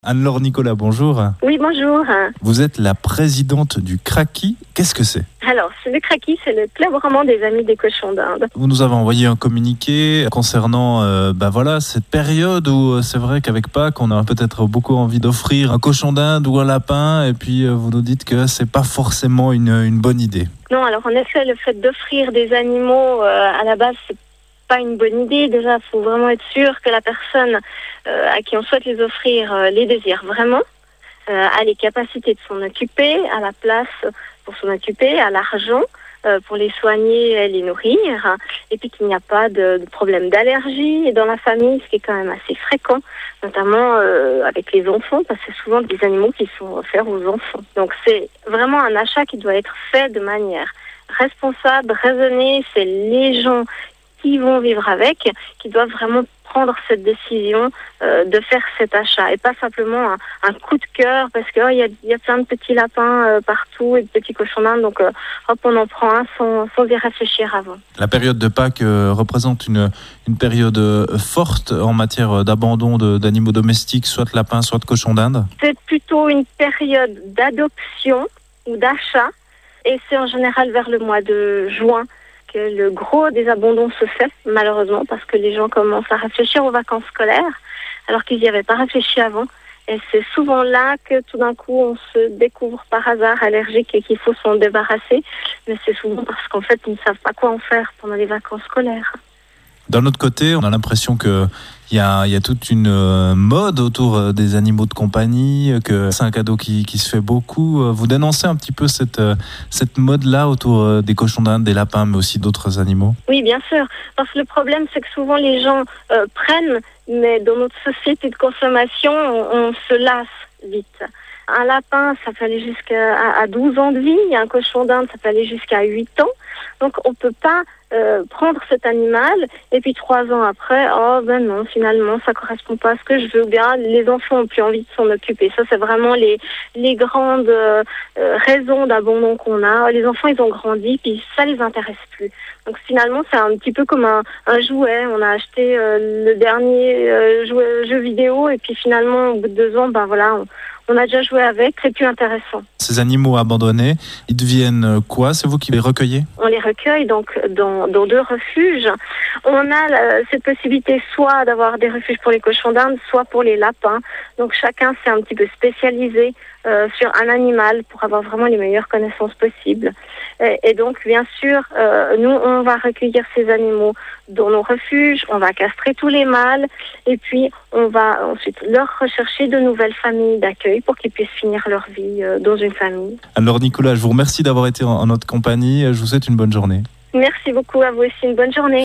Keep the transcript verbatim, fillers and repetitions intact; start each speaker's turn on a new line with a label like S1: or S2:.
S1: Anne-Laure Nicolas, bonjour.
S2: Oui, bonjour.
S1: Vous êtes la présidente du Kraki. Qu'est-ce que c'est ?
S2: Alors, le Kraki, c'est le club roman des amis des cochons d'Inde.
S1: Vous nous avez envoyé un communiqué concernant euh, bah voilà, cette période où euh, c'est vrai qu'avec Pâques, on a peut-être beaucoup envie d'offrir un cochon d'Inde ou un lapin, et puis euh, vous nous dites que c'est pas forcément une, une bonne idée.
S2: Non, alors en effet, le fait d'offrir des animaux, euh, à la base, c'est pas une bonne idée. Déjà, il faut vraiment être sûr que la personne euh, à qui on souhaite les offrir euh, les désire vraiment, euh, a les capacités de s'en occuper, a la place pour s'en occuper, a l'argent euh, pour les soigner et les nourrir, et puis qu'il n'y a pas de, de problème d'allergie dans la famille, ce qui est quand même assez fréquent, notamment euh, avec les enfants, parce que c'est souvent des animaux qui sont offerts aux enfants. Donc c'est vraiment un achat qui doit être fait de manière responsable, raisonnée. C'est les gens qui vont vivre avec, qui doivent vraiment prendre cette décision euh, de faire cet achat, et pas simplement un, un coup de cœur parce que oh, y a, y a plein de petits lapins euh, partout et de petits cochons d'Inde, donc euh, hop, on en prend un sans, sans y réfléchir avant.
S1: La période de Pâques euh, représente une, une période euh, forte en matière d'abandon de, d'animaux domestiques, soit de lapins, soit de cochons d'Inde.
S2: C'est plutôt une période d'adoption ou d'achat, et c'est en général vers le mois de juin que le gros des abandons se fait, malheureusement, parce que les gens commencent à réfléchir aux vacances scolaires, alors qu'ils n'y avaient pas réfléchi avant. Et c'est souvent là que tout d'un coup, on se découvre par hasard allergique et qu'il faut s'en débarrasser. Mais c'est souvent parce qu'en fait, ils ne savent pas quoi en faire pendant les vacances scolaires.
S1: D'un autre côté, on a l'impression que il y a, il y a toute une euh, mode autour euh, des animaux de compagnie, que c'est un cadeau qui, qui se fait beaucoup. Vous dénoncez un petit peu cette, euh, cette mode-là autour euh, des cochons d'Inde, des lapins, mais aussi d'autres animaux ?
S2: Oui, bien sûr. Parce que le problème, c'est que souvent les gens euh, prennent, mais dans notre société de consommation, on, on se lasse vite. Un lapin, ça peut aller jusqu'à à douze ans de vie. Un cochon d'Inde, ça peut aller jusqu'à huit ans. Donc, on ne peut pas euh, prendre cet animal et puis trois ans après, oh ben non, finalement, ça ne correspond pas à ce que je veux. Bien, les enfants n'ont plus envie de s'en occuper. Ça, c'est vraiment les, les grandes euh, raisons d'abandon qu'on a. Les enfants, ils ont grandi, puis ça ne les intéresse plus. Donc, finalement, c'est un petit peu comme un, un jouet. On a acheté euh, le dernier euh, jouet, jeu vidéo, et puis finalement, au bout de deux ans, ben voilà, on, on a déjà joué avec, c'est plus intéressant.
S1: Ces animaux abandonnés, ils deviennent quoi ? C'est vous qui les recueillez ?
S2: On les recueille donc dans, dans deux refuges. On a la, cette possibilité soit d'avoir des refuges pour les cochons d'Inde, soit pour les lapins. Donc chacun s'est un petit peu spécialisé euh, sur un animal pour avoir vraiment les meilleures connaissances possibles. Et, et donc bien sûr, euh, nous on va recueillir ces animaux dans nos refuges, on va castrer tous les mâles, et puis on va ensuite leur rechercher de nouvelles familles d'accueil pour qu'ils puissent finir leur vie euh, dans une famille.
S1: Alors Nicolas, je vous remercie d'avoir été en, en notre compagnie. Je vous souhaite une bonne journée.
S2: Merci beaucoup, à vous aussi, une bonne journée.